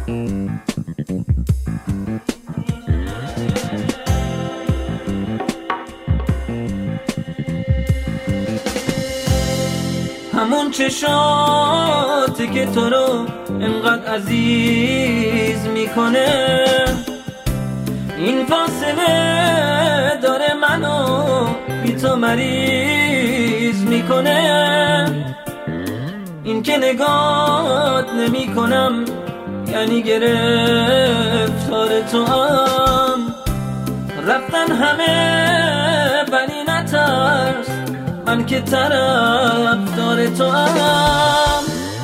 همون چشاتی که تو رو انقدر عزیز میکنه، این فاصله داره منو بی تو مریض میکنه. این که نگات نمی کنم یعنی گرفتار تو هم، رفتن همه ولی نترس، من که طرفدار تو هم.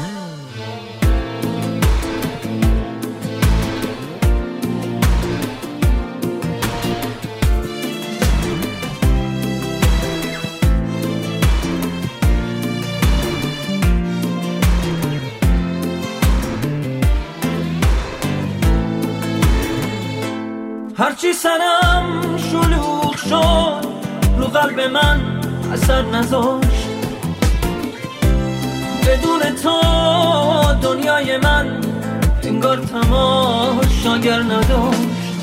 هرچی سرم شلوغ شد رو قلب من اثر نذاشت، بدون تو دنیای من انگار تماشاگر نداشت.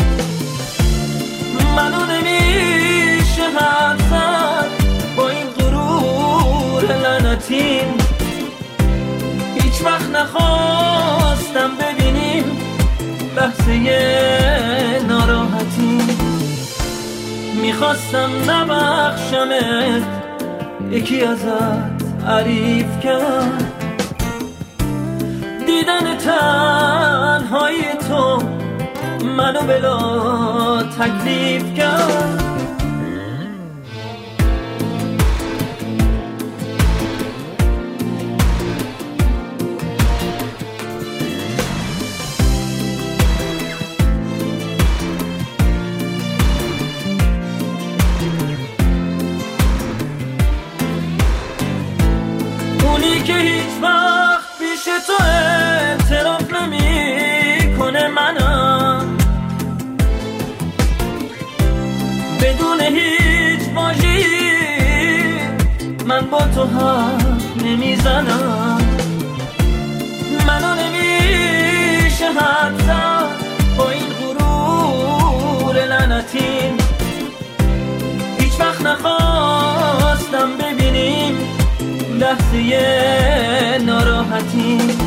منو نمیشه حرف زد با این غرور لعنتین، هیچ وقت نخواستم ببینیم لحظه ناراحتی. میخواستم نبخشمت، یکی ازت عریف کرد، دیدن تنهای تو منو بلا تکلیف کرد. اونی که هیچ وقت پیش تو اعتراف نمی کنه منم، بدون هیچ واژه‌ای من با تو حرف نمیزنم. منو نمیشه حرف زد با این غرور لعنتین، هیچ وقت نخواستم ببینیم لحظه ناراحتی.